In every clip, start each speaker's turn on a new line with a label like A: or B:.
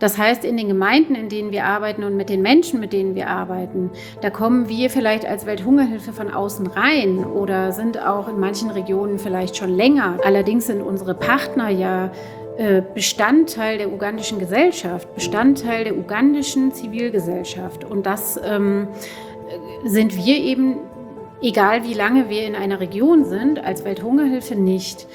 A: Das heißt, in den Gemeinden, in denen wir arbeiten und mit den Menschen, mit denen wir arbeiten, da kommen wir vielleicht als Welthungerhilfe von außen rein oder sind auch in manchen Regionen vielleicht schon länger. Allerdings sind unsere Partner ja Bestandteil der ugandischen Gesellschaft, Bestandteil der ugandischen Zivilgesellschaft. Und das sind wir eben, egal wie lange wir in einer Region sind, als Welthungerhilfe nicht.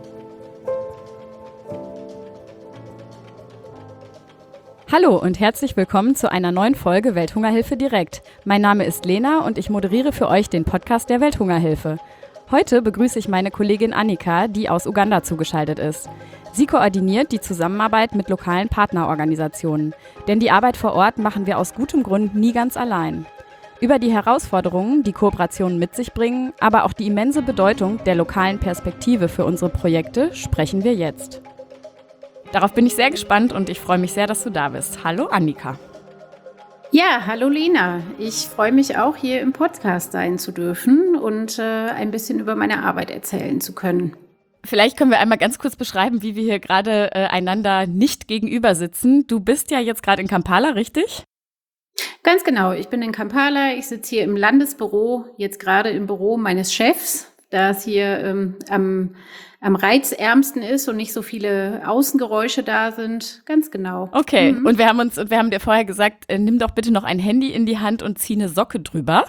B: Hallo und herzlich willkommen zu einer neuen Folge Welthungerhilfe direkt. Mein Name ist Lena und ich moderiere für euch den Podcast der Welthungerhilfe. Heute begrüße ich meine Kollegin Annika, die aus Uganda zugeschaltet ist. Sie koordiniert die Zusammenarbeit mit lokalen Partnerorganisationen. Denn die Arbeit vor Ort machen wir aus gutem Grund nie ganz allein. Über die Herausforderungen, die Kooperationen mit sich bringen, aber auch die immense Bedeutung der lokalen Perspektive für unsere Projekte sprechen wir jetzt. Darauf bin ich sehr gespannt und ich freue mich sehr, dass du da bist. Hallo Annika.
A: Ja, hallo Lena. Ich freue mich auch, hier im Podcast sein zu dürfen und ein bisschen über meine Arbeit erzählen zu können.
B: Vielleicht können wir einmal ganz kurz beschreiben, wie wir hier gerade einander nicht gegenüber sitzen. Du bist ja jetzt gerade in Kampala, richtig?
A: Ganz genau. Ich bin in Kampala. Ich sitze hier im Landesbüro, jetzt gerade im Büro meines Chefs, da es hier am reizärmsten ist und nicht so viele Außengeräusche da sind. Ganz genau.
B: Okay, und wir haben dir vorher gesagt, nimm doch bitte noch ein Handy in die Hand und zieh eine Socke drüber.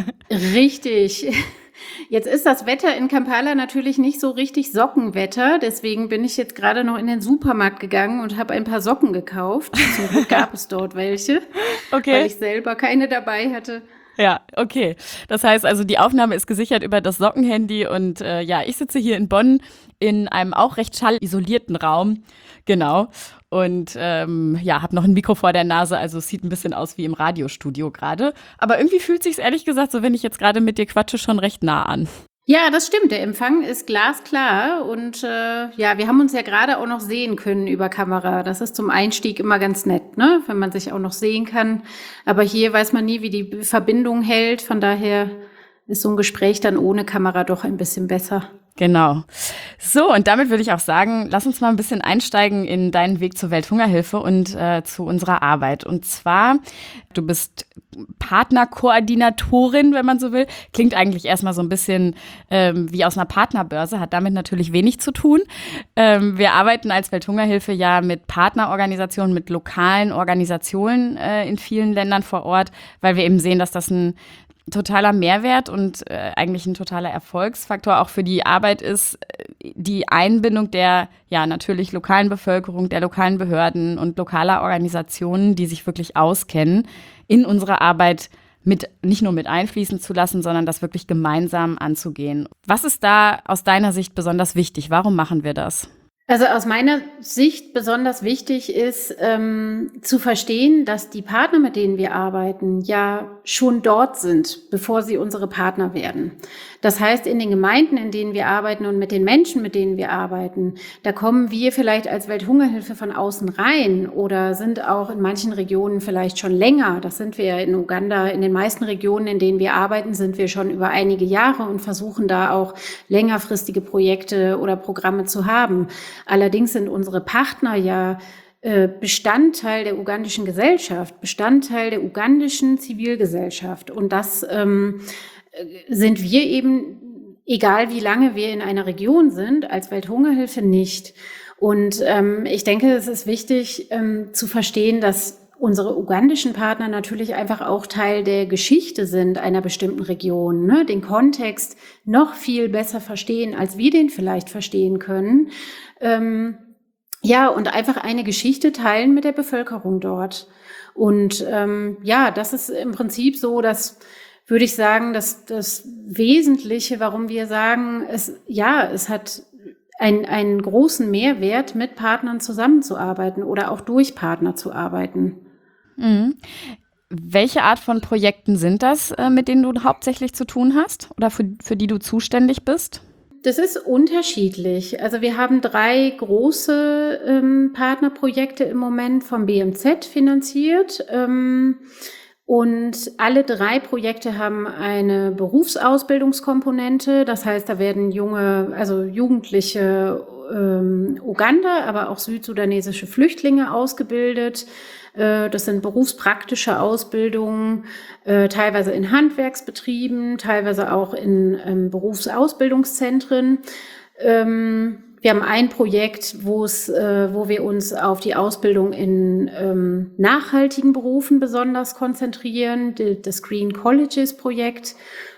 A: Richtig. Jetzt ist das Wetter in Kampala natürlich nicht so richtig Sockenwetter. Deswegen bin ich jetzt gerade noch in den Supermarkt gegangen und habe ein paar Socken gekauft. Zum Glück gab es dort welche, weil ich selber keine dabei hatte.
B: Ja, okay. Das heißt also, die Aufnahme ist gesichert über das Sockenhandy und ich sitze hier in Bonn in einem auch recht schallisolierten Raum. Genau. Und habe noch ein Mikro vor der Nase, also es sieht ein bisschen aus wie im Radiostudio gerade. Aber irgendwie fühlt sich's ehrlich gesagt, so wenn ich jetzt gerade mit dir quatsche, schon recht nah an.
A: Ja, das stimmt. Der Empfang ist glasklar und wir haben uns ja gerade auch noch sehen können über Kamera. Das ist zum Einstieg immer ganz nett, ne? Wenn man sich auch noch sehen kann. Aber hier weiß man nie, wie die Verbindung hält. Von daher ist so ein Gespräch dann ohne Kamera doch ein bisschen besser.
B: Genau. So, und damit würde ich auch sagen, lass uns mal ein bisschen einsteigen in deinen Weg zur Welthungerhilfe und zu unserer Arbeit. Und zwar, du bist Partnerkoordinatorin, wenn man so will. Klingt eigentlich erstmal so ein bisschen wie aus einer Partnerbörse, hat damit natürlich wenig zu tun. Wir arbeiten als Welthungerhilfe ja mit Partnerorganisationen, mit lokalen Organisationen in vielen Ländern vor Ort, weil wir eben sehen, dass das ein totaler Mehrwert und eigentlich ein totaler Erfolgsfaktor auch für die Arbeit ist, die Einbindung der natürlich lokalen Bevölkerung, der lokalen Behörden und lokaler Organisationen, die sich wirklich auskennen, in unsere Arbeit nicht nur mit einfließen zu lassen, sondern das wirklich gemeinsam anzugehen. Was ist da aus deiner Sicht besonders wichtig? Warum machen wir das?
A: Also aus meiner Sicht besonders wichtig ist zu verstehen, dass die Partner, mit denen wir arbeiten, ja schon dort sind, bevor sie unsere Partner werden. Das heißt, in den Gemeinden, in denen wir arbeiten und mit den Menschen, mit denen wir arbeiten, da kommen wir vielleicht als Welthungerhilfe von außen rein oder sind auch in manchen Regionen vielleicht schon länger. Das sind wir ja in Uganda. In den meisten Regionen, in denen wir arbeiten, sind wir schon über einige Jahre und versuchen da auch längerfristige Projekte oder Programme zu haben. Allerdings sind unsere Partner ja Bestandteil der ugandischen Gesellschaft, Bestandteil der ugandischen Zivilgesellschaft. Und das sind wir eben, egal wie lange wir in einer Region sind, als Welthungerhilfe nicht. Und ich denke, es ist wichtig zu verstehen, dass unsere ugandischen Partner natürlich einfach auch Teil der Geschichte sind einer bestimmten Region, ne? Den Kontext noch viel besser verstehen, als wir den vielleicht verstehen können. Und einfach eine Geschichte teilen mit der Bevölkerung dort. Und das ist im Prinzip so, dass, würde ich sagen, dass das Wesentliche, warum wir sagen, es hat einen großen Mehrwert, mit Partnern zusammenzuarbeiten oder auch durch Partner zu arbeiten.
B: Mhm. Welche Art von Projekten sind das, mit denen du hauptsächlich zu tun hast oder für die du zuständig bist?
A: Das ist unterschiedlich. Also wir haben 3 große Partnerprojekte im Moment vom BMZ finanziert. Und alle 3 Projekte haben eine Berufsausbildungskomponente. Das heißt, da werden Jugendliche Uganda, aber auch südsudanesische Flüchtlinge ausgebildet. Das sind berufspraktische Ausbildungen, teilweise in Handwerksbetrieben, teilweise auch in Berufsausbildungszentren. Wir haben ein Projekt, wo wir uns auf die Ausbildung in nachhaltigen Berufen besonders konzentrieren, das Green Colleges Projekt.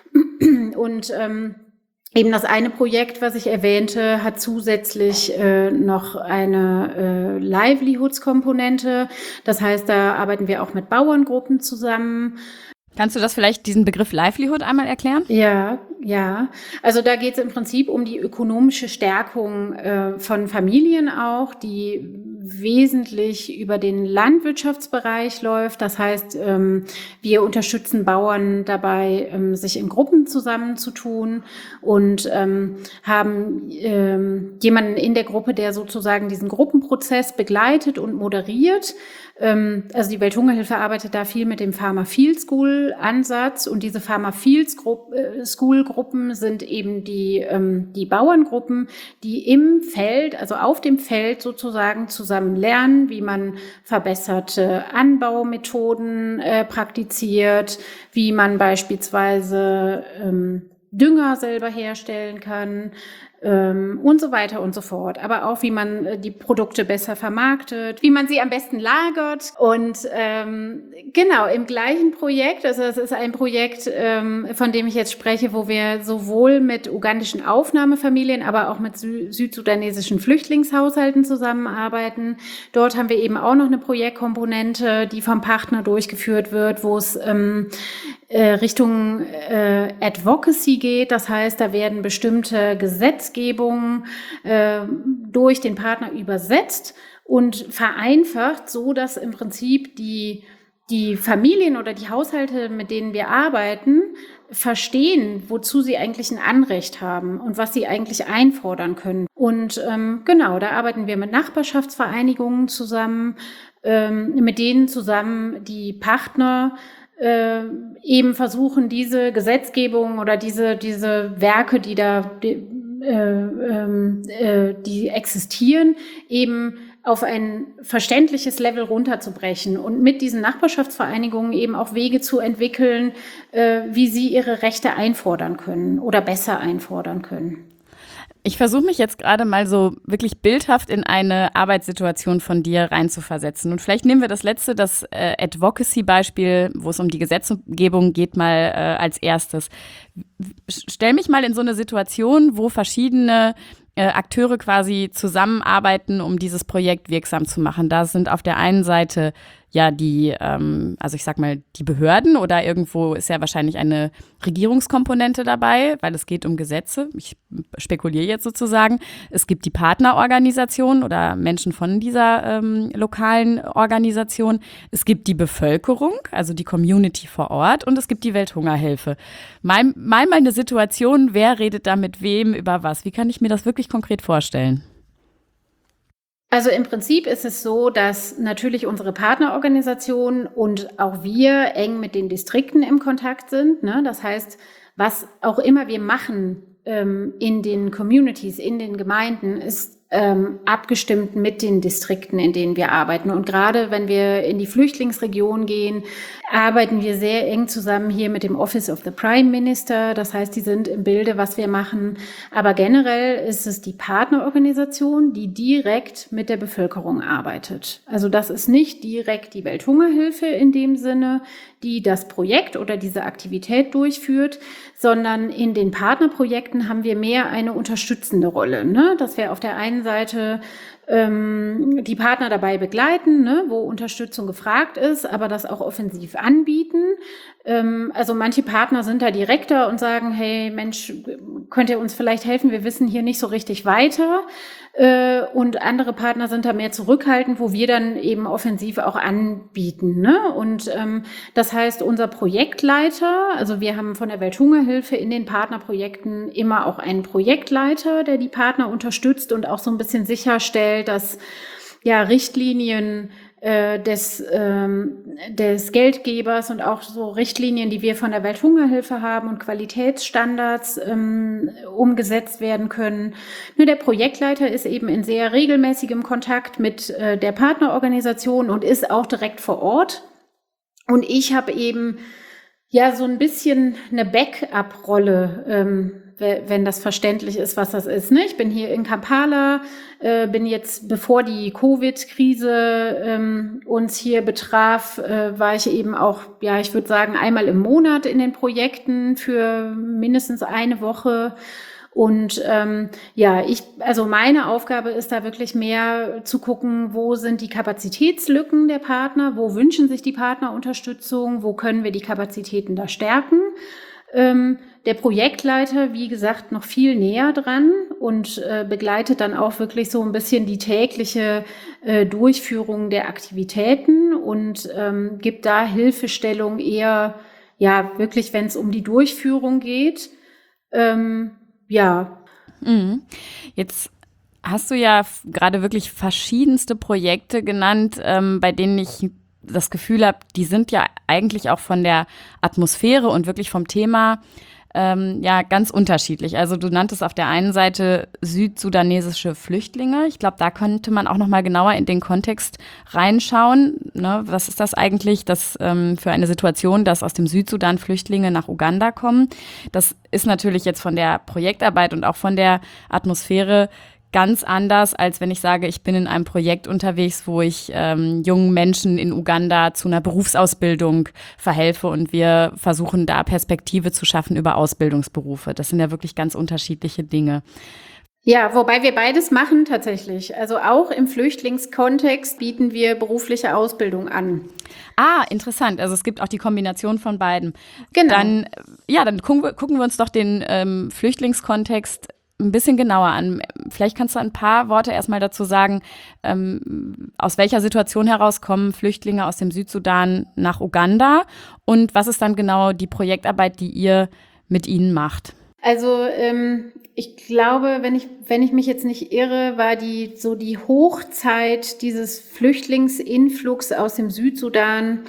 A: Und eben das eine Projekt, was ich erwähnte, hat zusätzlich noch eine Livelihoods-Komponente. Das heißt, da arbeiten wir auch mit Bauerngruppen zusammen.
B: Kannst du das vielleicht, diesen Begriff Livelihood einmal erklären?
A: Ja. Also da geht es im Prinzip um die ökonomische Stärkung von Familien auch, die wesentlich über den Landwirtschaftsbereich läuft. Das heißt, wir unterstützen Bauern dabei, sich in Gruppen zusammenzutun und haben jemanden in der Gruppe, der sozusagen diesen Gruppenprozess begleitet und moderiert. Also die Welthungerhilfe arbeitet da viel mit dem Farmer Field School Ansatz, und diese Farmer Field School Gruppen sind eben die Bauerngruppen, die im Feld, also auf dem Feld sozusagen zusammen lernen, wie man verbesserte Anbaumethoden praktiziert, wie man beispielsweise Dünger selber herstellen kann, und so weiter und so fort. Aber auch, wie man die Produkte besser vermarktet, wie man sie am besten lagert. Und genau, im gleichen Projekt, also es ist ein Projekt, von dem ich jetzt spreche, wo wir sowohl mit ugandischen Aufnahmefamilien, aber auch mit südsudanesischen Flüchtlingshaushalten zusammenarbeiten. Dort haben wir eben auch noch eine Projektkomponente, die vom Partner durchgeführt wird, wo es Richtung Advocacy geht. Das heißt, da werden bestimmte Gesetzgebungen durch den Partner übersetzt und vereinfacht, so dass im Prinzip die Familien oder die Haushalte, mit denen wir arbeiten, verstehen, wozu sie eigentlich ein Anrecht haben und was sie eigentlich einfordern können. Und genau, da arbeiten wir mit Nachbarschaftsvereinigungen zusammen, mit denen zusammen die Partner eben versuchen, diese Gesetzgebung oder diese Werke, die existieren, eben auf ein verständliches Level runterzubrechen und mit diesen Nachbarschaftsvereinigungen eben auch Wege zu entwickeln, wie sie ihre Rechte einfordern können oder besser einfordern können.
B: Ich versuche mich jetzt gerade mal so wirklich bildhaft in eine Arbeitssituation von dir reinzuversetzen. Und vielleicht nehmen wir das Advocacy-Beispiel, wo es um die Gesetzgebung geht, mal als erstes. Stell mich mal in so eine Situation, wo verschiedene Akteure quasi zusammenarbeiten, um dieses Projekt wirksam zu machen. Da sind auf der einen Seite ja die Behörden, oder irgendwo ist ja wahrscheinlich eine Regierungskomponente dabei, weil es geht um Gesetze. Ich spekuliere jetzt sozusagen. Es gibt die Partnerorganisation oder Menschen von dieser lokalen Organisation. Es gibt die Bevölkerung, also die Community vor Ort, und es gibt die Welthungerhilfe. Mal eine Situation, wer redet da mit wem über was? Wie kann ich mir das wirklich konkret vorstellen?
A: Also im Prinzip ist es so, dass natürlich unsere Partnerorganisation und auch wir eng mit den Distrikten im Kontakt sind, ne? Das heißt, was auch immer wir machen in den Communities, in den Gemeinden, ist abgestimmt mit den Distrikten, in denen wir arbeiten. Und gerade wenn wir in die Flüchtlingsregion gehen, arbeiten wir sehr eng zusammen hier mit dem Office of the Prime Minister. Das heißt, die sind im Bilde, was wir machen. Aber generell ist es die Partnerorganisation, die direkt mit der Bevölkerung arbeitet. Also das ist nicht direkt die Welthungerhilfe in dem Sinne, die das Projekt oder diese Aktivität durchführt, sondern in den Partnerprojekten haben wir mehr eine unterstützende Rolle, ne? Dass wir auf der einen Seite die Partner dabei begleiten, ne, wo Unterstützung gefragt ist, aber das auch offensiv anbieten. Also manche Partner sind da direkter und sagen, hey Mensch, könnt ihr uns vielleicht helfen? Wir wissen hier nicht so richtig weiter. Und andere Partner sind da mehr zurückhaltend, wo wir dann eben offensiv auch anbieten, ne? Und das heißt, unser Projektleiter, also wir haben von der Welthungerhilfe in den Partnerprojekten immer auch einen Projektleiter, der die Partner unterstützt und auch so ein bisschen sicherstellt, dass ja Richtlinien des Geldgebers und auch so Richtlinien, die wir von der Welthungerhilfe haben und Qualitätsstandards umgesetzt werden können. Nur der Projektleiter ist eben in sehr regelmäßigem Kontakt mit der Partnerorganisation und ist auch direkt vor Ort. Und ich habe eben ja so ein bisschen eine Backup-Rolle, wenn das verständlich ist, was das ist. Ne? Ich bin hier in Kampala, bin jetzt, bevor die Covid-Krise uns hier betraf, war ich eben auch, ja, ich würde sagen, einmal im Monat in den Projekten für mindestens eine Woche. Und also meine Aufgabe ist da wirklich mehr zu gucken, wo sind die Kapazitätslücken der Partner, wo wünschen sich die Partner Unterstützung, wo können wir die Kapazitäten da stärken. Der Projektleiter, wie gesagt, noch viel näher dran und begleitet dann auch wirklich so ein bisschen die tägliche Durchführung der Aktivitäten und gibt da Hilfestellung eher, ja, wirklich, wenn es um die Durchführung geht. Ja.
B: Jetzt hast du ja gerade wirklich verschiedenste Projekte genannt, bei denen ich das Gefühl habe, die sind ja eigentlich auch von der Atmosphäre und wirklich vom Thema ganz unterschiedlich. Also du nanntest auf der einen Seite südsudanesische Flüchtlinge. Ich glaube, da könnte man auch noch mal genauer in den Kontext reinschauen. Ne? Was ist das eigentlich, für eine Situation, dass aus dem Südsudan Flüchtlinge nach Uganda kommen? Das ist natürlich jetzt von der Projektarbeit und auch von der Atmosphäre ganz anders, als wenn ich sage, ich bin in einem Projekt unterwegs, wo ich jungen Menschen in Uganda zu einer Berufsausbildung verhelfe und wir versuchen da Perspektive zu schaffen über Ausbildungsberufe. Das sind ja wirklich ganz unterschiedliche Dinge.
A: Ja, wobei wir beides machen tatsächlich. Also auch im Flüchtlingskontext bieten wir berufliche Ausbildung an.
B: Ah, interessant. Also es gibt auch die Kombination von beiden.
A: Genau.
B: Dann gucken wir uns doch den Flüchtlingskontext ein bisschen genauer an. Vielleicht kannst du ein paar Worte erstmal dazu sagen, aus welcher Situation heraus kommen Flüchtlinge aus dem Südsudan nach Uganda und was ist dann genau die Projektarbeit, die ihr mit ihnen macht?
A: Also ich glaube, wenn ich mich jetzt nicht irre, war die Hochzeit dieses Flüchtlingsinflux aus dem Südsudan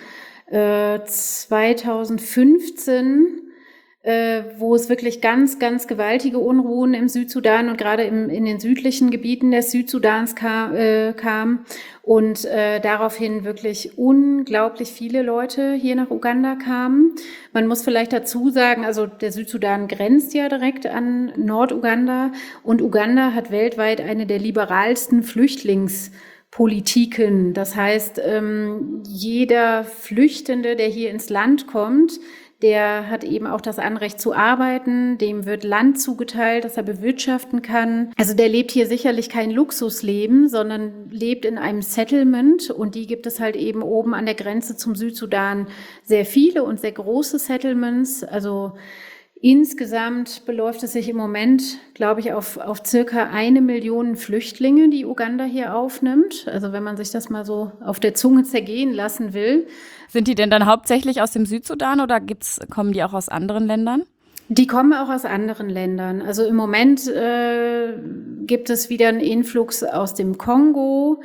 A: 2015, wo es wirklich ganz, ganz gewaltige Unruhen im Südsudan und gerade in den südlichen Gebieten des Südsudans kam und daraufhin wirklich unglaublich viele Leute hier nach Uganda kamen. Man muss vielleicht dazu sagen, also der Südsudan grenzt ja direkt an Norduganda und Uganda hat weltweit eine der liberalsten Flüchtlingspolitiken. Das heißt, jeder Flüchtende, der hier ins Land kommt, der hat eben auch das Anrecht zu arbeiten, dem wird Land zugeteilt, das er bewirtschaften kann. Also der lebt hier sicherlich kein Luxusleben, sondern lebt in einem Settlement und die gibt es halt eben oben an der Grenze zum Südsudan sehr viele und sehr große Settlements. Also insgesamt beläuft es sich im Moment, glaube ich, auf circa 1 Million Flüchtlinge, die Uganda hier aufnimmt. Also wenn man sich das mal so auf der Zunge zergehen lassen will.
B: Sind die denn dann hauptsächlich aus dem Südsudan oder kommen die auch aus anderen Ländern?
A: Die kommen auch aus anderen Ländern. Also im Moment gibt es wieder einen Influx aus dem Kongo.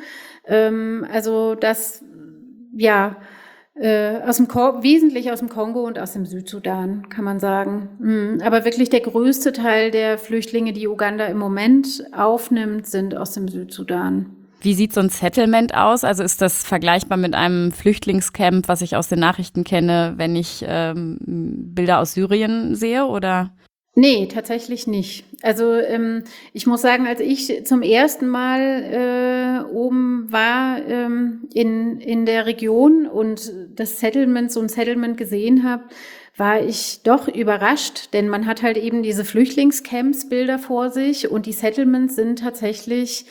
A: Wesentlich aus dem Kongo und aus dem Südsudan, kann man sagen. Aber wirklich der größte Teil der Flüchtlinge, die Uganda im Moment aufnimmt, sind aus dem Südsudan.
B: Wie sieht so ein Settlement aus? Also ist das vergleichbar mit einem Flüchtlingscamp, was ich aus den Nachrichten kenne, wenn ich Bilder aus Syrien sehe, oder?
A: Nee, tatsächlich nicht. Also ich muss sagen, als ich zum ersten Mal oben war in der Region und so ein Settlement gesehen habe, war ich doch überrascht, denn man hat halt eben diese Flüchtlingscamps-Bilder vor sich und die Settlements sind tatsächlich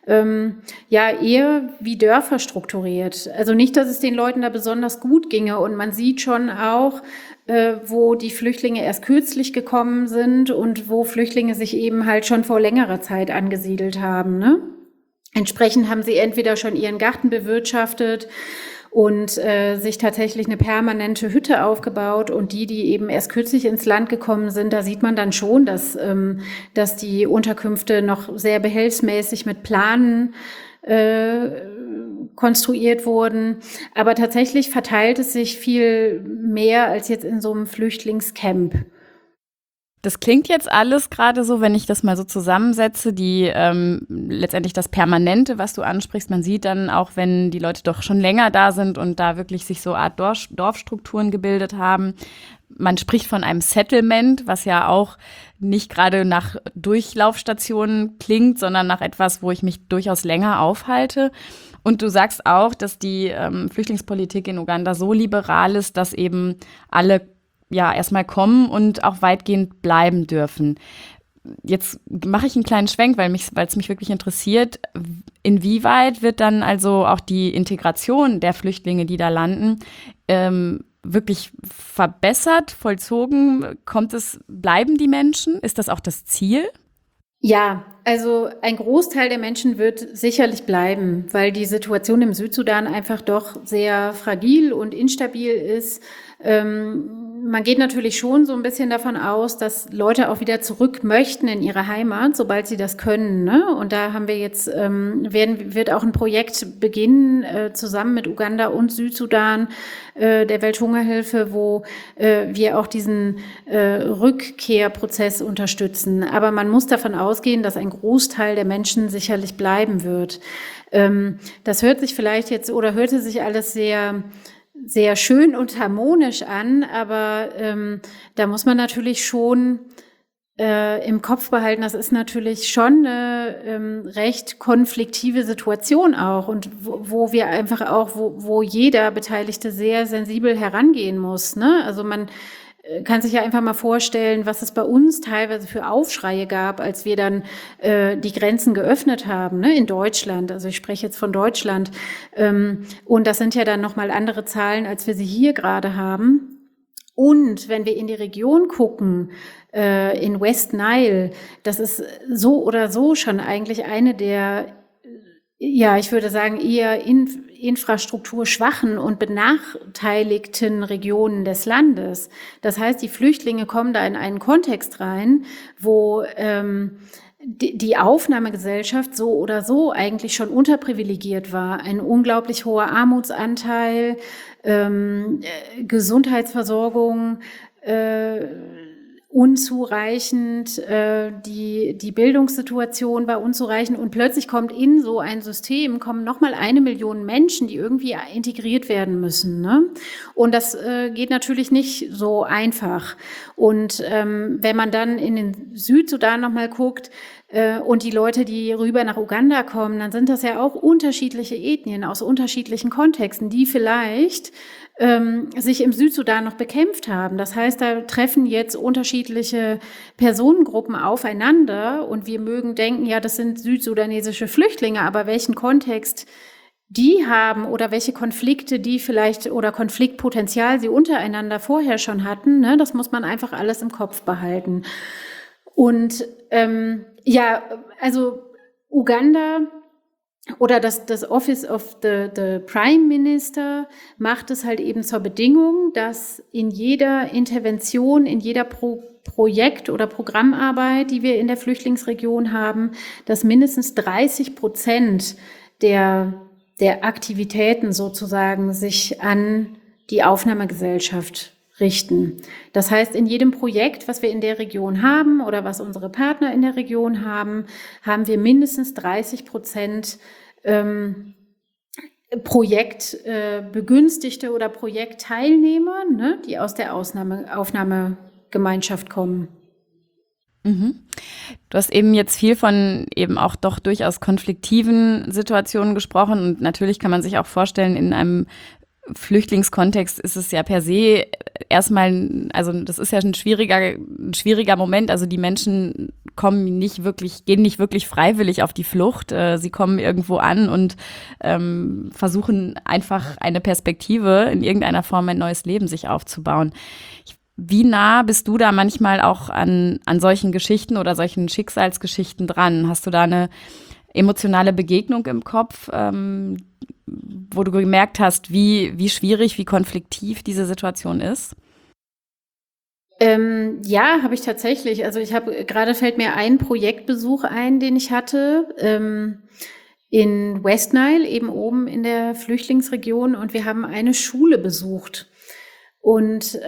A: eher wie Dörfer strukturiert. Also nicht, dass es den Leuten da besonders gut ginge und man sieht schon auch, wo die Flüchtlinge erst kürzlich gekommen sind und wo Flüchtlinge sich eben halt schon vor längerer Zeit angesiedelt haben, ne? Entsprechend haben sie entweder schon ihren Garten bewirtschaftet und sich tatsächlich eine permanente Hütte aufgebaut und die eben erst kürzlich ins Land gekommen sind, da sieht man dann schon, dass die Unterkünfte noch sehr behelfsmäßig mit Planen konstruiert wurden. Aber tatsächlich verteilt es sich viel mehr als jetzt in so einem Flüchtlingscamp.
B: Das klingt jetzt alles gerade so, wenn ich das mal so zusammensetze, die letztendlich das Permanente, was du ansprichst. Man sieht dann auch, wenn die Leute doch schon länger da sind und da wirklich sich so Art Dorfstrukturen gebildet haben. Man spricht von einem Settlement, was ja auch nicht gerade nach Durchlaufstationen klingt, sondern nach etwas, wo ich mich durchaus länger aufhalte. Und du sagst auch, dass die Flüchtlingspolitik in Uganda so liberal ist, dass eben alle ja erstmal kommen und auch weitgehend bleiben dürfen. Jetzt mache ich einen kleinen Schwenk, weil es mich wirklich interessiert. Inwieweit wird dann also auch die Integration der Flüchtlinge, die da landen, wirklich verbessert, vollzogen? Bleiben die Menschen? Ist das auch das Ziel?
A: Ja, also ein Großteil der Menschen wird sicherlich bleiben, weil die Situation im Südsudan einfach doch sehr fragil und instabil ist. Man geht natürlich schon so ein bisschen davon aus, dass Leute auch wieder zurück möchten in ihre Heimat, sobald sie das können, ne? Und da haben wir jetzt, wird auch ein Projekt beginnen, zusammen mit Uganda und Südsudan, der Welthungerhilfe, wo wir auch diesen Rückkehrprozess unterstützen. Aber man muss davon ausgehen, dass ein Großteil der Menschen sicherlich bleiben wird. Das hört sich vielleicht jetzt oder hörte sich alles sehr sehr schön und harmonisch an, aber da muss man natürlich schon im Kopf behalten, das ist natürlich schon eine recht konfliktive Situation auch und wo wir einfach auch, wo jeder Beteiligte sehr sensibel herangehen muss, ne? Also man kann sich ja einfach mal vorstellen, was es bei uns teilweise für Aufschreie gab, als wir dann die Grenzen geöffnet haben, ne, in Deutschland. Also ich spreche jetzt von Deutschland. Und das sind ja dann nochmal andere Zahlen, als wir sie hier gerade haben. Und wenn wir in die Region gucken, in West Nile, das ist so oder so schon eigentlich eine der, ja, ich würde sagen, eher infrastrukturschwachen und benachteiligten Regionen des Landes. Das heißt, die Flüchtlinge kommen da in einen Kontext rein, wo die Aufnahmegesellschaft so oder so eigentlich schon unterprivilegiert war. Ein unglaublich hoher Armutsanteil, Gesundheitsversorgung, unzureichend, die Bildungssituation war unzureichend und plötzlich kommt in so ein System, kommen nochmal 1 Million Menschen, die irgendwie integriert werden müssen, ne? Und das geht natürlich nicht so einfach. Und wenn man dann in den Südsudan nochmal guckt, und die Leute, die rüber nach Uganda kommen, dann sind das ja auch unterschiedliche Ethnien aus unterschiedlichen Kontexten, die vielleicht sich im Südsudan noch bekämpft haben. Das heißt, da treffen jetzt unterschiedliche Personengruppen aufeinander und wir mögen denken, ja, das sind südsudanesische Flüchtlinge, aber welchen Kontext die haben oder welche Konflikte die vielleicht oder Konfliktpotenzial sie untereinander vorher schon hatten, ne, das muss man einfach alles im Kopf behalten. Und ja, also Uganda oder das Office of the Prime Minister macht es halt eben zur Bedingung, dass in jeder Intervention, in jeder Projekt- oder Programmarbeit, die wir in der Flüchtlingsregion haben, dass mindestens 30% der Aktivitäten sozusagen sich an die Aufnahmegesellschaft richten. Das heißt, in jedem Projekt, was wir in der Region haben oder was unsere Partner in der Region haben, haben wir mindestens 30% Projektbegünstigte oder Projektteilnehmer, ne, die aus der Aufnahmegemeinschaft kommen.
B: Mhm. Du hast eben jetzt viel von eben auch doch durchaus konfliktiven Situationen gesprochen und natürlich kann man sich auch vorstellen, in einem Flüchtlingskontext ist es ja per se erstmal, also das ist ja ein schwieriger Moment. Also die Menschen gehen nicht wirklich freiwillig auf die Flucht. Sie kommen irgendwo an und versuchen einfach eine Perspektive, in irgendeiner Form ein neues Leben sich aufzubauen. Wie nah bist du da manchmal auch an solchen Geschichten oder solchen Schicksalsgeschichten dran? Hast du da eine emotionale Begegnung im Kopf, wo du gemerkt hast, wie schwierig, wie konfliktiv diese Situation ist?
A: Ja, habe ich tatsächlich. Also fällt mir ein Projektbesuch ein, den ich hatte. in West Nile, eben oben in der Flüchtlingsregion, und wir haben eine Schule besucht. Und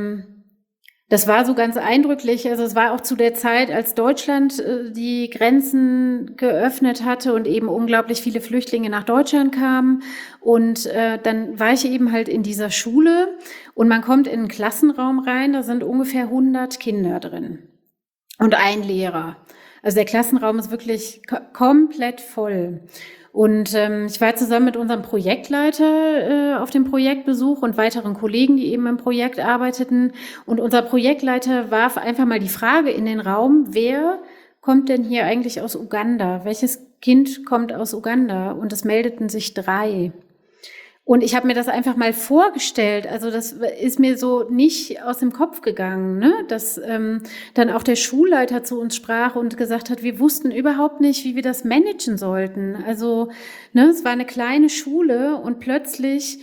A: das war so ganz eindrücklich. Also es war auch zu der Zeit, als Deutschland die Grenzen geöffnet hatte und eben unglaublich viele Flüchtlinge nach Deutschland kamen. Und dann war ich eben halt in dieser Schule und man kommt in einen Klassenraum rein, da sind ungefähr 100 Kinder drin und ein Lehrer. Also der Klassenraum ist wirklich komplett voll. Und ich war zusammen mit unserem Projektleiter auf dem Projektbesuch und weiteren Kollegen, die eben im Projekt arbeiteten. Und unser Projektleiter warf einfach mal die Frage in den Raum, wer kommt denn hier eigentlich aus Uganda? Welches Kind kommt aus Uganda? Und es meldeten sich 3. Und ich habe mir das einfach mal vorgestellt, also das ist mir so nicht aus dem Kopf gegangen, ne? Dass dann auch der Schulleiter zu uns sprach und gesagt hat, wir wussten überhaupt nicht, wie wir das managen sollten. Also ne, es war eine kleine Schule und plötzlich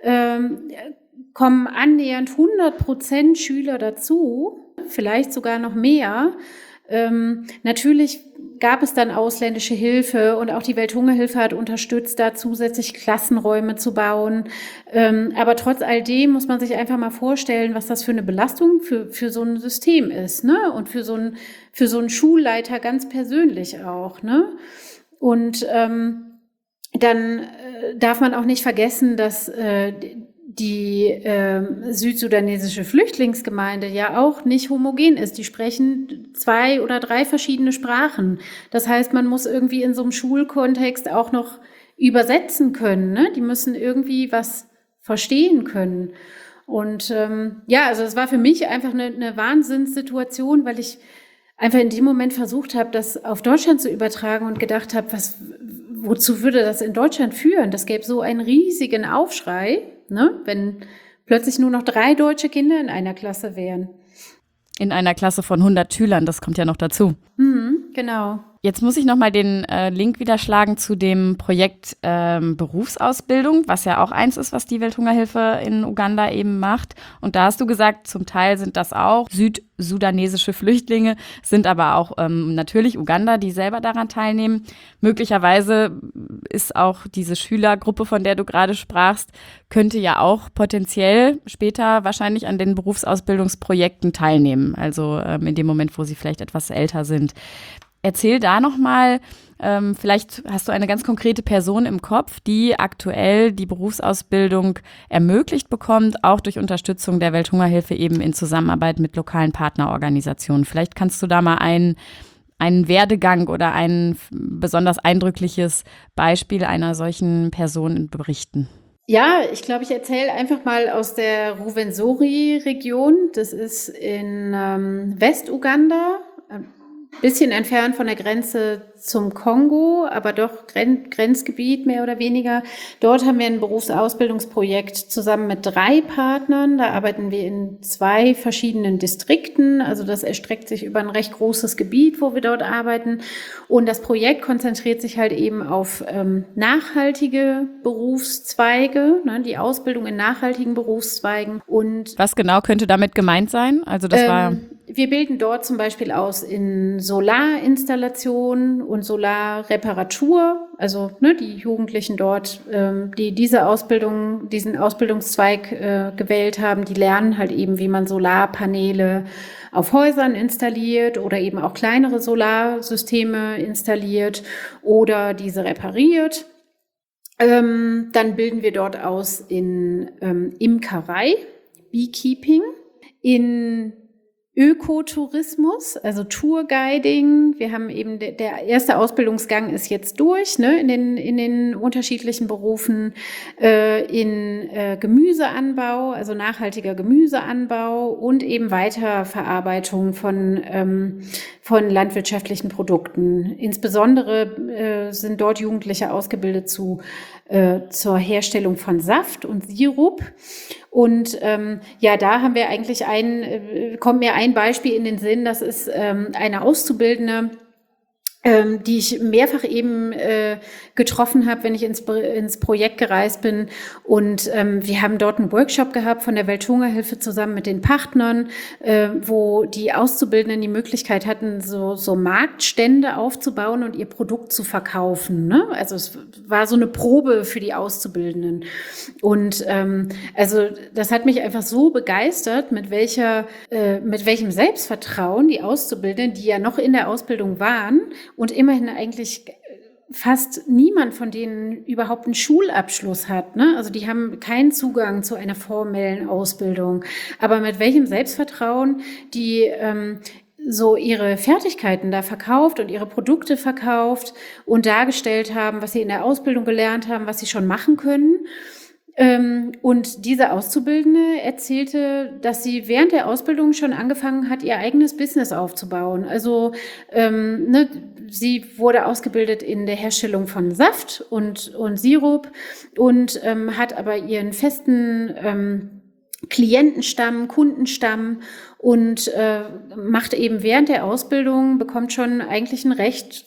A: kommen annähernd 100% Schüler dazu, vielleicht sogar noch mehr. Natürlich gab es dann ausländische Hilfe und auch die Welthungerhilfe hat unterstützt, da zusätzlich Klassenräume zu bauen. Aber trotz all dem muss man sich einfach mal vorstellen, was das für eine Belastung für so ein System ist, ne? Und für so einen Schulleiter ganz persönlich auch, ne? Und dann darf man auch nicht vergessen, dass die südsudanesische Flüchtlingsgemeinde ja auch nicht homogen ist. Die sprechen 2 oder 3 verschiedene Sprachen. Das heißt, man muss irgendwie in so einem Schulkontext auch noch übersetzen können, ne? Die müssen irgendwie was verstehen können. Und also es war für mich einfach eine Wahnsinnssituation, weil ich einfach in dem Moment versucht habe, das auf Deutschland zu übertragen und gedacht habe, wozu würde das in Deutschland führen? Das gäbe so einen riesigen Aufschrei, ne, wenn plötzlich nur noch 3 deutsche Kinder in einer Klasse wären.
B: In einer Klasse von 100 Schülern, das kommt ja noch dazu.
A: Genau.
B: Jetzt muss ich nochmal den Link wieder schlagen zu dem Projekt Berufsausbildung, was ja auch eins ist, was die Welthungerhilfe in Uganda eben macht. Und da hast du gesagt, zum Teil sind das auch südsudanesische Flüchtlinge, sind aber auch natürlich Uganda, die selber daran teilnehmen. Möglicherweise ist auch diese Schülergruppe, von der du gerade sprachst, könnte ja auch potenziell später wahrscheinlich an den Berufsausbildungsprojekten teilnehmen. Also in dem Moment, wo sie vielleicht etwas älter sind. Erzähl da nochmal, vielleicht hast du eine ganz konkrete Person im Kopf, die aktuell die Berufsausbildung ermöglicht bekommt, auch durch Unterstützung der Welthungerhilfe eben in Zusammenarbeit mit lokalen Partnerorganisationen. Vielleicht kannst du da mal einen Werdegang oder ein besonders eindrückliches Beispiel einer solchen Person berichten.
A: Ja, ich glaube, ich erzähle einfach mal aus der Rwenzori-Region. Das ist in Westuganda. Bisschen entfernt von der Grenze zum Kongo, aber doch Grenzgebiet mehr oder weniger. Dort haben wir ein Berufsausbildungsprojekt zusammen mit 3 Partnern. Da arbeiten wir in 2 verschiedenen Distrikten. Also das erstreckt sich über ein recht großes Gebiet, wo wir dort arbeiten. Und das Projekt konzentriert sich halt eben auf nachhaltige Berufszweige, ne, die Ausbildung in nachhaltigen Berufszweigen. Und
B: was genau könnte damit gemeint sein? Also das war...
A: Wir bilden dort zum Beispiel aus in Solarinstallation und Solarreparatur. Also ne, die Jugendlichen dort, die diesen Ausbildungszweig gewählt haben, die lernen halt eben, wie man Solarpaneele auf Häusern installiert oder eben auch kleinere Solarsysteme installiert oder diese repariert. Dann bilden wir dort aus in Imkerei, Beekeeping, in Ökotourismus, also Tourguiding. Wir haben eben, der erste Ausbildungsgang ist jetzt durch, ne, in den unterschiedlichen Berufen, in Gemüseanbau, also nachhaltiger Gemüseanbau und eben Weiterverarbeitung von landwirtschaftlichen Produkten. Insbesondere sind dort Jugendliche ausgebildet zur Herstellung von Saft und Sirup. Und da haben wir eigentlich kommt mir ein Beispiel in den Sinn, das ist eine Auszubildende die ich mehrfach eben getroffen habe, wenn ich ins Projekt gereist bin. Und wir haben dort einen Workshop gehabt von der Welthungerhilfe zusammen mit den Partnern, wo die Auszubildenden die Möglichkeit hatten, so Marktstände aufzubauen und ihr Produkt zu verkaufen. Ne? Also es war so eine Probe für die Auszubildenden. Und also das hat mich einfach so begeistert, mit welchem Selbstvertrauen die Auszubildenden, die ja noch in der Ausbildung waren, und immerhin eigentlich fast niemand von denen überhaupt einen Schulabschluss hat. Ne? Also die haben keinen Zugang zu einer formellen Ausbildung. Aber mit welchem Selbstvertrauen die so ihre Fertigkeiten da verkauft und ihre Produkte verkauft und dargestellt haben, was sie in der Ausbildung gelernt haben, was sie schon machen können. Und diese Auszubildende erzählte, dass sie während der Ausbildung schon angefangen hat, ihr eigenes Business aufzubauen. Also sie wurde ausgebildet in der Herstellung von Saft und Sirup und hat aber ihren festen Klientenstamm, Kundenstamm und macht eben während der Ausbildung, bekommt schon eigentlich ein recht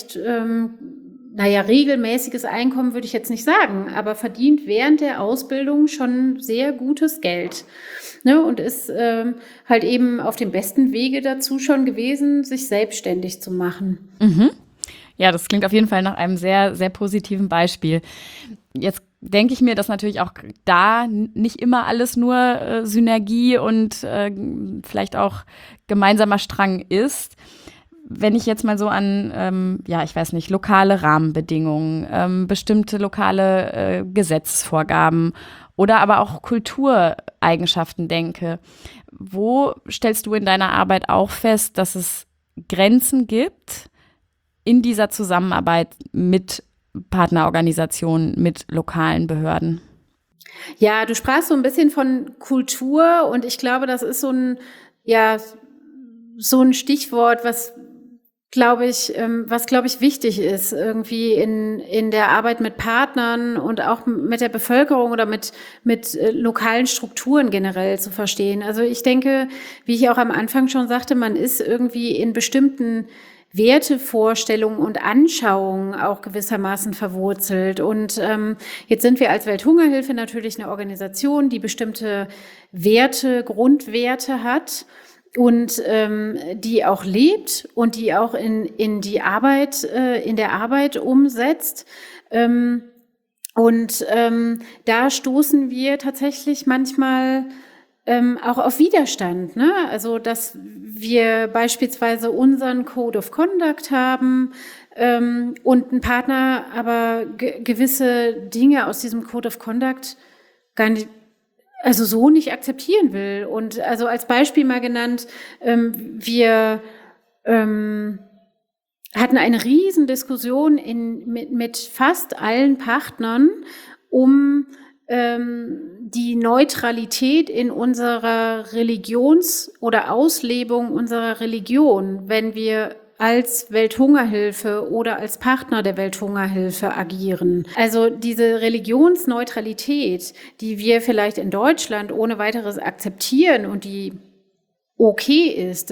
A: regelmäßiges Einkommen würde ich jetzt nicht sagen, aber verdient während der Ausbildung schon sehr gutes Geld. Ne, und ist halt eben auf dem besten Wege dazu schon gewesen, sich selbstständig zu machen.
B: Mhm. Ja, das klingt auf jeden Fall nach einem sehr, sehr positiven Beispiel. Jetzt denke ich mir, dass natürlich auch da nicht immer alles nur Synergie und vielleicht auch gemeinsamer Strang ist. Wenn ich jetzt mal so an, ich weiß nicht, lokale Rahmenbedingungen, bestimmte lokale Gesetzesvorgaben oder aber auch Kultureigenschaften denke, wo stellst du in deiner Arbeit auch fest, dass es Grenzen gibt in dieser Zusammenarbeit mit Partnerorganisationen, mit lokalen Behörden?
A: Ja, du sprachst so ein bisschen von Kultur und ich glaube, das ist so ein Stichwort, was glaube ich, wichtig ist, irgendwie in der Arbeit mit Partnern und auch mit der Bevölkerung oder mit lokalen Strukturen generell zu verstehen. Also ich denke, wie ich auch am Anfang schon sagte, man ist irgendwie in bestimmten Wertevorstellungen und Anschauungen auch gewissermaßen verwurzelt. Und jetzt sind wir als Welthungerhilfe natürlich eine Organisation, die bestimmte Werte, Grundwerte hat und die auch lebt und die auch in der Arbeit umsetzt. Da stoßen wir tatsächlich manchmal auch auf Widerstand, ne? Also, dass wir beispielsweise unseren Code of Conduct haben und ein Partner aber gewisse Dinge aus diesem Code of Conduct gar nicht, also so nicht akzeptieren will. Und also als Beispiel mal genannt, wir hatten eine Riesendiskussion mit fast allen Partnern um die Neutralität in unserer oder Auslebung unserer Religion, wenn wir als Welthungerhilfe oder als Partner der Welthungerhilfe agieren. Also diese Religionsneutralität, die wir vielleicht in Deutschland ohne weiteres akzeptieren und die okay ist,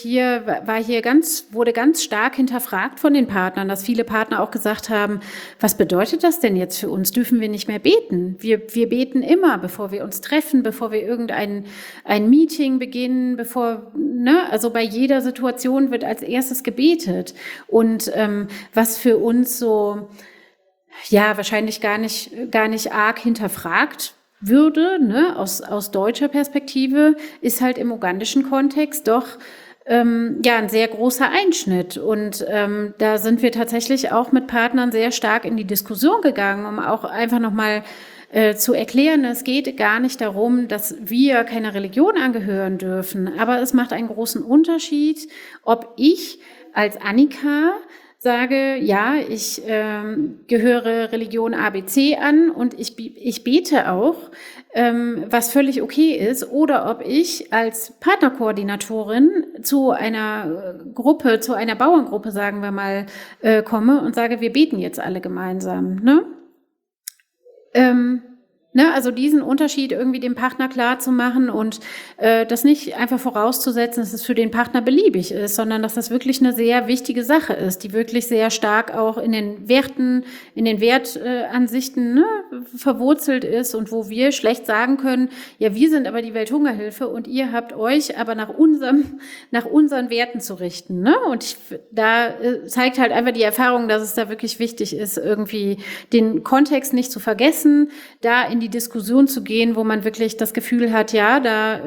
A: wurde ganz stark hinterfragt von den Partnern, dass viele Partner auch gesagt haben, was bedeutet das denn jetzt für uns? Dürfen wir nicht mehr beten? Wir beten immer, bevor wir uns treffen, bevor wir ein Meeting beginnen, also bei jeder Situation wird als erstes gebetet. Und was für uns so, wahrscheinlich gar nicht arg hinterfragt würde, ne, aus deutscher Perspektive, ist halt im ugandischen Kontext doch ein sehr großer Einschnitt. Und da sind wir tatsächlich auch mit Partnern sehr stark in die Diskussion gegangen, um auch einfach nochmal zu erklären, es geht gar nicht darum, dass wir keiner Religion angehören dürfen, aber es macht einen großen Unterschied, ob ich als Annika sage, ja, ich gehöre Religion ABC an und ich bete auch, was völlig okay ist, oder ob ich als Partnerkoordinatorin zu einer Bauerngruppe, sagen wir mal, komme und sage, wir beten jetzt alle gemeinsam. Ne? Ne, also diesen Unterschied irgendwie dem Partner klar zu machen und das nicht einfach vorauszusetzen, dass es für den Partner beliebig ist, sondern dass das wirklich eine sehr wichtige Sache ist, die wirklich sehr stark auch in den Werten, in den Wertansichten verwurzelt ist und wo wir schlecht sagen können, ja, wir sind aber die Welthungerhilfe und ihr habt euch aber nach unseren Werten zu richten. Ne? Und da zeigt halt einfach die Erfahrung, dass es da wirklich wichtig ist, irgendwie den Kontext nicht zu vergessen, da in die Diskussion zu gehen, wo man wirklich das Gefühl hat, ja, da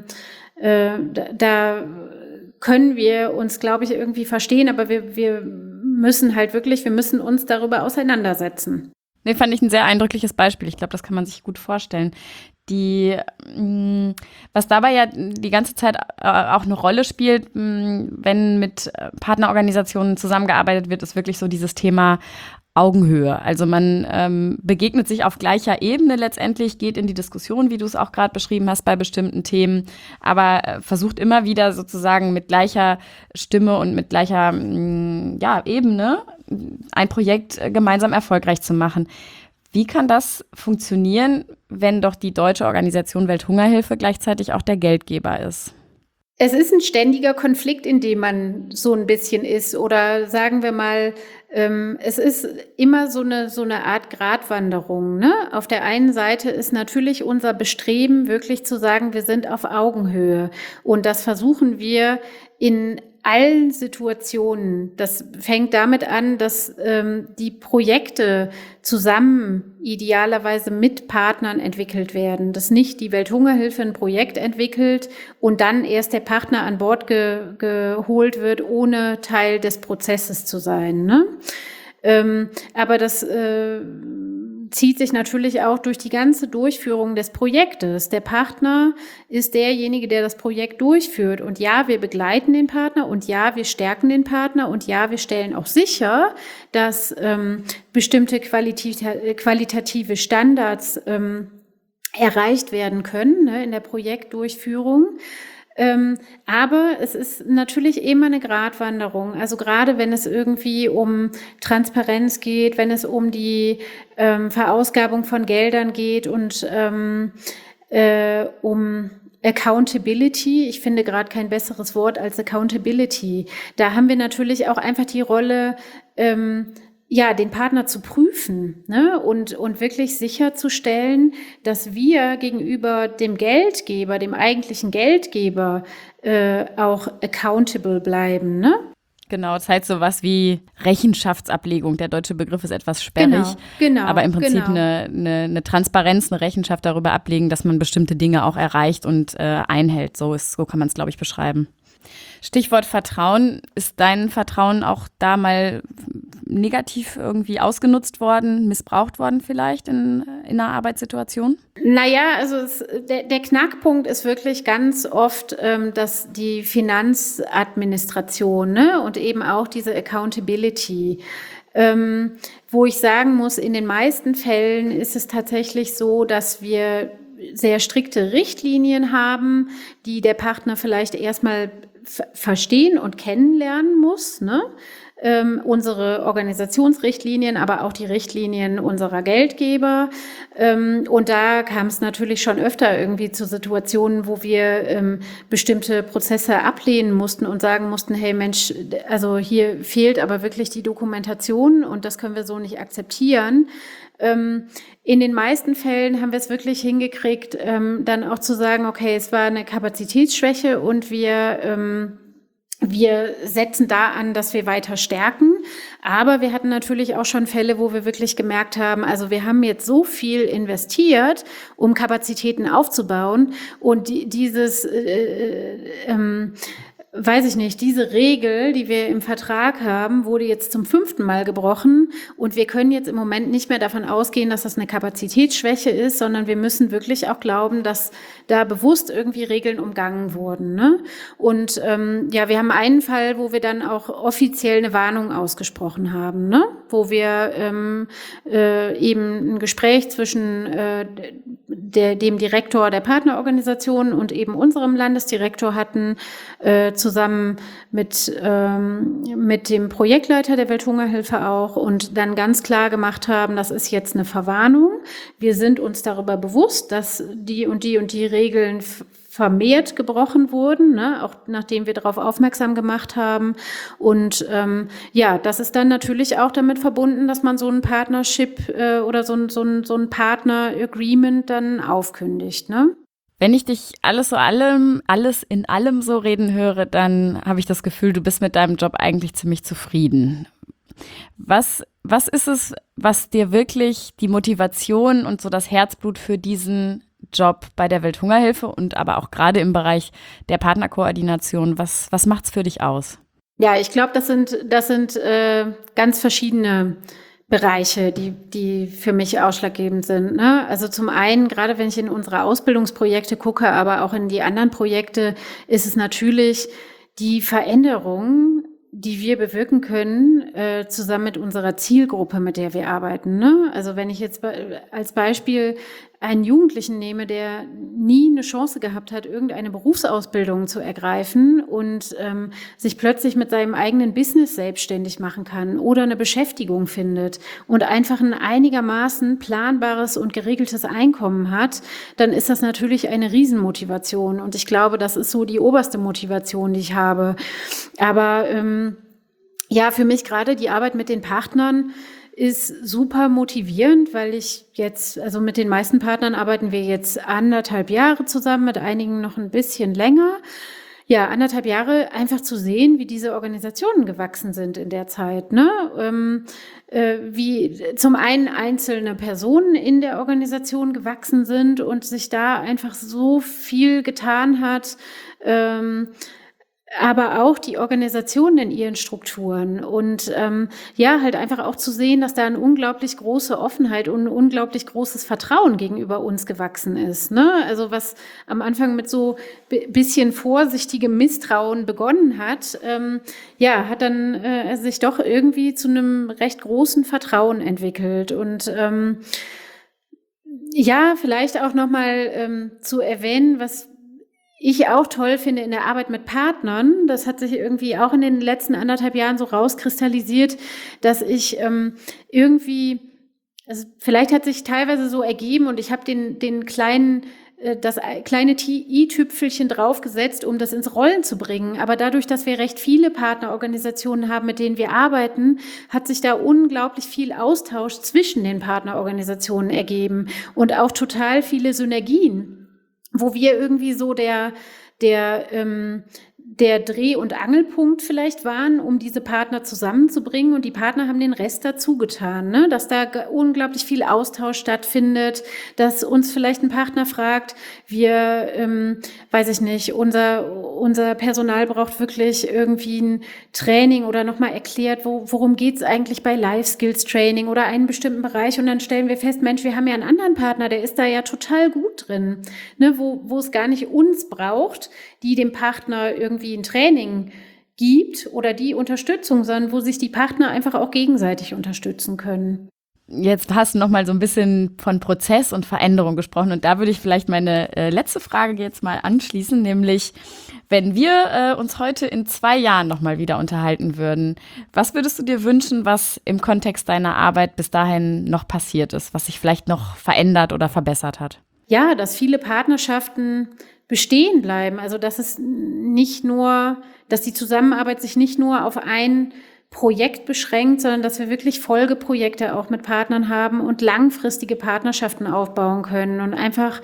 A: können wir uns, glaube ich, irgendwie verstehen, aber wir müssen uns darüber auseinandersetzen.
B: Nee, fand ich ein sehr eindrückliches Beispiel. Ich glaube, das kann man sich gut vorstellen. Was dabei ja die ganze Zeit auch eine Rolle spielt, wenn mit Partnerorganisationen zusammengearbeitet wird, ist wirklich so dieses Thema Augenhöhe. Also man begegnet sich auf gleicher Ebene letztendlich, geht in die Diskussion, wie du es auch gerade beschrieben hast, bei bestimmten Themen, aber versucht immer wieder sozusagen mit gleicher Stimme und mit gleicher Ebene ein Projekt gemeinsam erfolgreich zu machen. Wie kann das funktionieren, wenn doch die deutsche Organisation Welthungerhilfe gleichzeitig auch der Geldgeber ist?
A: Es ist ein ständiger Konflikt, in dem man so ein bisschen ist. Oder sagen wir mal, es ist immer so eine Art Gratwanderung. Ne? Auf der einen Seite ist natürlich unser Bestreben, wirklich zu sagen, wir sind auf Augenhöhe. Und das versuchen wir in allen Situationen. Das fängt damit an, dass die Projekte zusammen idealerweise mit Partnern entwickelt werden. Dass nicht die Welthungerhilfe ein Projekt entwickelt und dann erst der Partner an Bord geholt wird, ohne Teil des Prozesses zu sein. Ne? Aber das zieht sich natürlich auch durch die ganze Durchführung des Projektes. Der Partner ist derjenige, der das Projekt durchführt. Und ja, wir begleiten den Partner und ja, wir stärken den Partner und ja, wir stellen auch sicher, dass bestimmte qualitative Standards erreicht werden können, ne, in der Projektdurchführung. Aber es ist natürlich immer eine Gratwanderung. Also gerade wenn es irgendwie um Transparenz geht, wenn es um die Verausgabung von Geldern geht und um Accountability. Ich finde gerade kein besseres Wort als Accountability. Da haben wir natürlich auch einfach die Rolle, den Partner zu prüfen, ne? Und wirklich sicherzustellen, dass wir gegenüber dem Geldgeber, dem eigentlichen Geldgeber, auch accountable bleiben, ne?
B: Genau, das heißt sowas wie Rechenschaftsablegung. Der deutsche Begriff ist etwas sperrig,
A: genau,
B: aber im Prinzip eine Transparenz, eine Rechenschaft darüber ablegen, dass man bestimmte Dinge auch erreicht und einhält. So kann man es, glaube ich, beschreiben. Stichwort Vertrauen. Ist dein Vertrauen auch da mal negativ irgendwie ausgenutzt worden, missbraucht worden vielleicht in einer Arbeitssituation?
A: Naja, also der Knackpunkt ist wirklich ganz oft, dass die Finanzadministration, ne, und eben auch diese Accountability, wo ich sagen muss, in den meisten Fällen ist es tatsächlich so, dass wir sehr strikte Richtlinien haben, die der Partner vielleicht erstmal verstehen und kennenlernen muss, ne? Unsere Organisationsrichtlinien, aber auch die Richtlinien unserer Geldgeber. Und da kam es natürlich schon öfter irgendwie zu Situationen, wo wir bestimmte Prozesse ablehnen mussten und sagen mussten, hey Mensch, also hier fehlt aber wirklich die Dokumentation und das können wir so nicht akzeptieren. In den meisten Fällen haben wir es wirklich hingekriegt, dann auch zu sagen, okay, es war eine Kapazitätsschwäche und wir setzen da an, dass wir weiter stärken. Aber wir hatten natürlich auch schon Fälle, wo wir wirklich gemerkt haben, also wir haben jetzt so viel investiert, um Kapazitäten aufzubauen und diese Regel, die wir im Vertrag haben, wurde jetzt zum 5. Mal gebrochen und wir können jetzt im Moment nicht mehr davon ausgehen, dass das eine Kapazitätsschwäche ist, sondern wir müssen wirklich auch glauben, dass da bewusst irgendwie Regeln umgangen wurden. Ne? Und wir haben einen Fall, wo wir dann auch offiziell eine Warnung ausgesprochen haben, ne? Wo wir eben ein Gespräch zwischen dem Direktor der Partnerorganisation und eben unserem Landesdirektor hatten, zusammen mit dem Projektleiter der Welthungerhilfe auch, und dann ganz klar gemacht haben, das ist jetzt eine Verwarnung. Wir sind uns darüber bewusst, dass die und die und die Regeln vermehrt gebrochen wurden, ne, auch nachdem wir darauf aufmerksam gemacht haben. Und das ist dann natürlich auch damit verbunden, dass man so ein Partnership oder so ein Partner-Agreement dann aufkündigt, ne?
B: Wenn ich dich alles in allem so reden höre, dann habe ich das Gefühl, du bist mit deinem Job eigentlich ziemlich zufrieden. Was ist es, was dir wirklich die Motivation und so das Herzblut für diesen Job bei der Welthungerhilfe und aber auch gerade im Bereich der Partnerkoordination, was macht's für dich aus?
A: Ja, ich glaube, das sind ganz verschiedene Bereiche, die für mich ausschlaggebend sind, ne? Also zum einen, gerade wenn ich in unsere Ausbildungsprojekte gucke, aber auch in die anderen Projekte, ist es natürlich die Veränderung, die wir bewirken können, zusammen mit unserer Zielgruppe, mit der wir arbeiten, ne? Also wenn ich jetzt als Beispiel einen Jugendlichen nehme, der nie eine Chance gehabt hat, irgendeine Berufsausbildung zu ergreifen und sich plötzlich mit seinem eigenen Business selbstständig machen kann oder eine Beschäftigung findet und einfach ein einigermaßen planbares und geregeltes Einkommen hat, dann ist das natürlich eine Riesenmotivation. Und ich glaube, das ist so die oberste Motivation, die ich habe. Aber für mich gerade die Arbeit mit den Partnern ist super motivierend, weil ich jetzt, also mit den meisten Partnern arbeiten wir jetzt 1,5 Jahre zusammen, mit einigen noch ein bisschen länger. Ja, 1,5 Jahre einfach zu sehen, wie diese Organisationen gewachsen sind in der Zeit, ne? Wie zum einen einzelne Personen in der Organisation gewachsen sind und sich da einfach so viel getan hat, aber auch die Organisationen in ihren Strukturen und halt einfach auch zu sehen, dass da eine unglaublich große Offenheit und ein unglaublich großes Vertrauen gegenüber uns gewachsen ist, ne? Also was am Anfang mit so bisschen vorsichtigem Misstrauen begonnen hat, hat dann sich doch irgendwie zu einem recht großen Vertrauen entwickelt. Und vielleicht auch nochmal zu erwähnen, was ich auch toll finde in der Arbeit mit Partnern. Das hat sich irgendwie auch in den letzten 1,5 Jahren so rauskristallisiert, dass ich also vielleicht hat sich teilweise so ergeben und ich habe das kleine i-Tüpfelchen draufgesetzt, um das ins Rollen zu bringen. Aber dadurch, dass wir recht viele Partnerorganisationen haben, mit denen wir arbeiten, hat sich da unglaublich viel Austausch zwischen den Partnerorganisationen ergeben und auch total viele Synergien, wo wir irgendwie so der Dreh- und Angelpunkt vielleicht waren, um diese Partner zusammenzubringen, und die Partner haben den Rest dazu getan, ne? Dass da unglaublich viel Austausch stattfindet, dass uns vielleicht ein Partner fragt, unser Personal braucht wirklich irgendwie ein Training oder nochmal erklärt, worum geht's eigentlich bei Life Skills Training oder einen bestimmten Bereich, und dann stellen wir fest, Mensch, wir haben ja einen anderen Partner, der ist da ja total gut drin, ne? Wo es gar nicht uns braucht, die dem Partner irgendwie ein Training gibt oder die Unterstützung, sondern wo sich die Partner einfach auch gegenseitig unterstützen können.
B: Jetzt hast du noch mal so ein bisschen von Prozess und Veränderung gesprochen, und da würde ich vielleicht meine letzte Frage jetzt mal anschließen, nämlich, wenn wir uns heute in 2 Jahren noch mal wieder unterhalten würden, was würdest du dir wünschen, was im Kontext deiner Arbeit bis dahin noch passiert ist, was sich vielleicht noch verändert oder verbessert hat?
A: Ja, dass viele Partnerschaften bestehen bleiben. Also dass die Zusammenarbeit sich nicht nur auf ein Projekt beschränkt, sondern dass wir wirklich Folgeprojekte auch mit Partnern haben und langfristige Partnerschaften aufbauen können und einfach,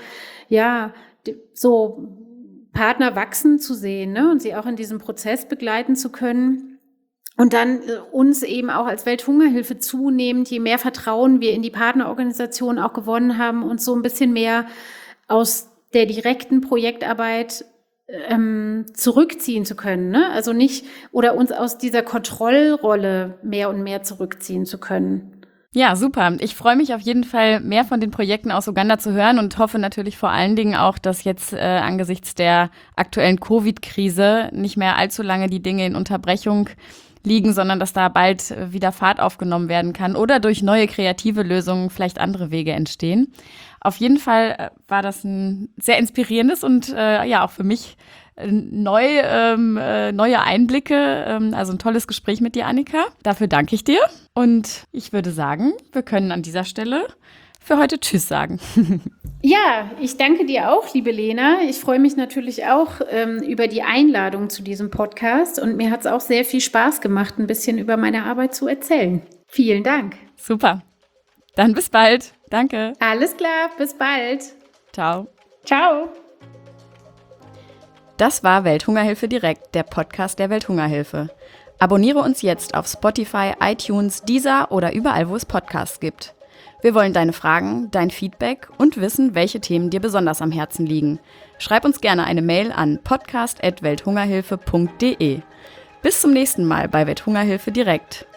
A: so Partner wachsen zu sehen, ne, und sie auch in diesem Prozess begleiten zu können. Und dann uns eben auch als Welthungerhilfe zunehmend, je mehr Vertrauen wir in die Partnerorganisation auch gewonnen haben, uns so ein bisschen mehr aus der direkten Projektarbeit zurückziehen zu können, ne? Also nicht, oder uns aus dieser Kontrollrolle mehr und mehr zurückziehen zu können.
B: Ja, super. Ich freue mich auf jeden Fall, mehr von den Projekten aus Uganda zu hören und hoffe natürlich vor allen Dingen auch, dass jetzt angesichts der aktuellen Covid-Krise nicht mehr allzu lange die Dinge in Unterbrechung liegen, sondern dass da bald wieder Fahrt aufgenommen werden kann oder durch neue kreative Lösungen vielleicht andere Wege entstehen. Auf jeden Fall war das ein sehr inspirierendes und auch für mich neue Einblicke, also ein tolles Gespräch mit dir, Annika. Dafür danke ich dir und ich würde sagen, wir können an dieser Stelle für heute Tschüss sagen.
A: Ja, ich danke dir auch, liebe Lena. Ich freue mich natürlich auch über die Einladung zu diesem Podcast und mir hat es auch sehr viel Spaß gemacht, ein bisschen über meine Arbeit zu erzählen. Vielen Dank.
B: Super. Dann bis bald. Danke.
A: Alles klar, bis bald.
B: Ciao.
A: Ciao.
B: Das war Welthungerhilfe direkt, der Podcast der Welthungerhilfe. Abonniere uns jetzt auf Spotify, iTunes, Deezer oder überall, wo es Podcasts gibt. Wir wollen deine Fragen, dein Feedback und wissen, welche Themen dir besonders am Herzen liegen. Schreib uns gerne eine Mail an podcast@welthungerhilfe.de. Bis zum nächsten Mal bei Welthungerhilfe direkt.